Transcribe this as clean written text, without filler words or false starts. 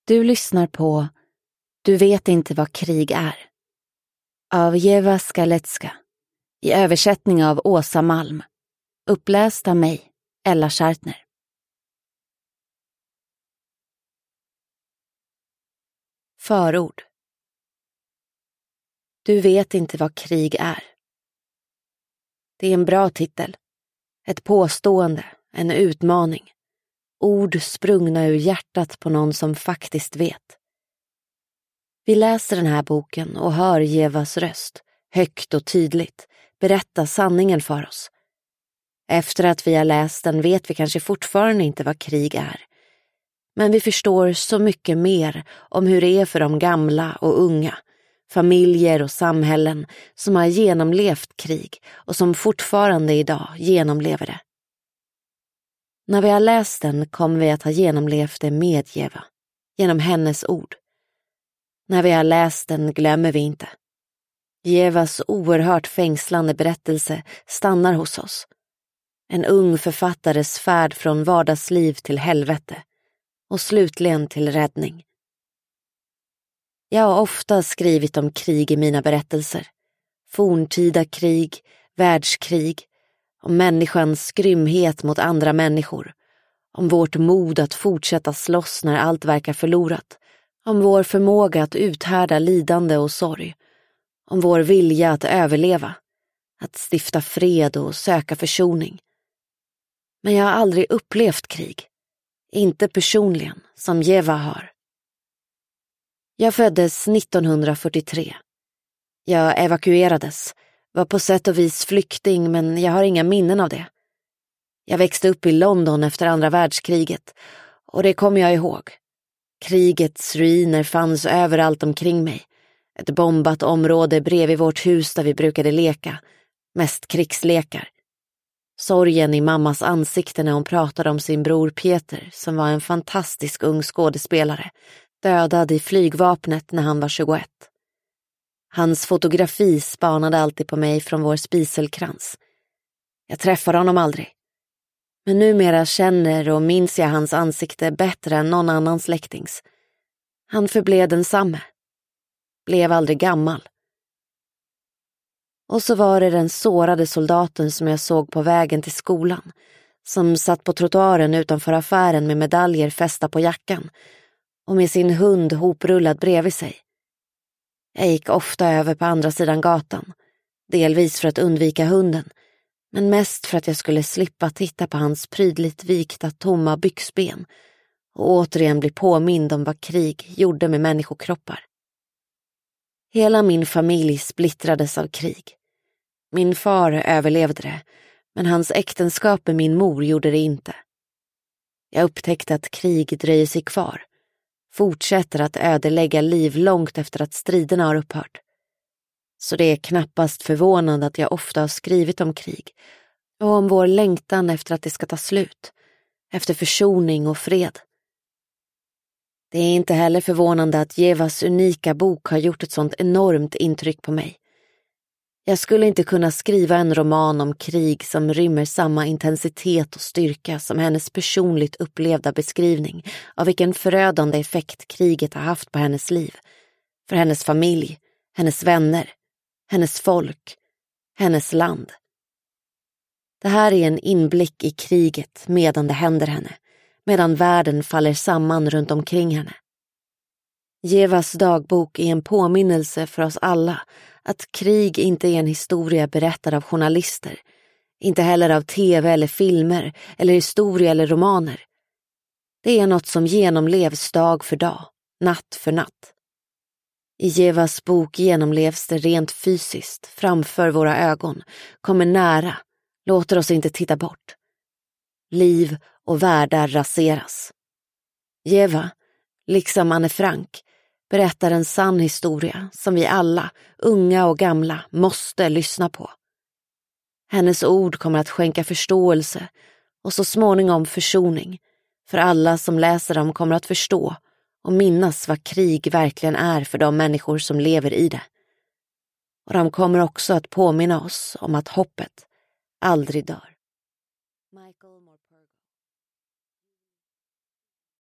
Du lyssnar på Du vet inte vad krig är av Ewa Skalecka i översättning av Åsa Malm, uppläst av mig, Ella Schartner. Förord. Du vet inte vad krig är. Det är en bra titel. Ett påstående, en utmaning. Ord sprungna ur hjärtat på någon som faktiskt vet. Vi läser den här boken och hör Ewas röst, högt och tydligt, berätta sanningen för oss. Efter att vi har läst den vet vi kanske fortfarande inte vad krig är. Men vi förstår så mycket mer om hur det är för de gamla och unga, familjer och samhällen som har genomlevt krig och som fortfarande idag genomlever det. När vi har läst den kommer vi att ha genomlevt det med Ewa, genom hennes ord. När vi har läst den glömmer vi inte. Ewas oerhört fängslande berättelse stannar hos oss. En ung författares färd från vardagsliv till helvete och slutligen till räddning. Jag har ofta skrivit om krig i mina berättelser. Forntida krig, världskrig, om människans grymhet mot andra människor, om vårt mod att fortsätta slåss när allt verkar förlorat, om vår förmåga att uthärda lidande och sorg, om vår vilja att överleva, att stifta fred och söka försoning. Men jag har aldrig upplevt krig, inte personligen som Ewa har. Jag föddes 1943. Jag evakuerades, var på sätt och vis flykting, men jag har inga minnen av det. Jag växte upp i London efter andra världskriget och det kommer jag ihåg. Krigets ruiner fanns överallt omkring mig. Ett bombat område bredvid vårt hus där vi brukade leka, mest krigslekar. Sorgen i mammas ansikte när hon pratade om sin bror Peter som var en fantastisk ung skådespelare, dödad i flygvapnet när han var 21. Hans fotografi spanade alltid på mig från vår spiselkrans. Jag träffade honom aldrig. Men numera känner och minns jag hans ansikte bättre än någon annan släktings. Han förblev densamme. Blev aldrig gammal. Och så var det den sårade soldaten som jag såg på vägen till skolan, som satt på trottoaren utanför affären med medaljer fästa på jackan och med sin hund hoprullad bredvid sig. Jag gick ofta över på andra sidan gatan, delvis för att undvika hunden, men mest för att jag skulle slippa titta på hans prydligt vikta tomma byxben och återigen bli påmind om vad krig gjorde med människokroppar. Hela min familj splittrades av krig. Min far överlevde det, men hans äktenskap med min mor gjorde det inte. Jag upptäckte att krig dröjer sig kvar, fortsätter att ödelägga liv långt efter att striderna har upphört. Så det är knappast förvånande att jag ofta har skrivit om krig och om vår längtan efter att det ska ta slut, efter försoning och fred. Det är inte heller förvånande att Ewas unika bok har gjort ett sånt enormt intryck på mig. Jag skulle inte kunna skriva en roman om krig som rymmer samma intensitet och styrka som hennes personligt upplevda beskrivning av vilken förödande effekt kriget har haft på hennes liv, för hennes familj, hennes vänner, hennes folk, hennes land. Det här är en inblick i kriget medan det händer henne, medan världen faller samman runt omkring henne. Ewas dagbok är en påminnelse för oss alla att krig inte är en historia berättad av journalister, inte heller av tv eller filmer eller historia eller romaner. Det är något som genomlevs dag för dag, natt för natt. I Ewas bok genomlevs det rent fysiskt, framför våra ögon, kommer nära, låter oss inte titta bort. Liv och världar raseras. Ewa, liksom Anne Frank, berättar en sann historia som vi alla, unga och gamla, måste lyssna på. Hennes ord kommer att skänka förståelse och så småningom försoning, för alla som läser dem kommer att förstå och minnas vad krig verkligen är för de människor som lever i det. Och de kommer också att påminna oss om att hoppet aldrig dör.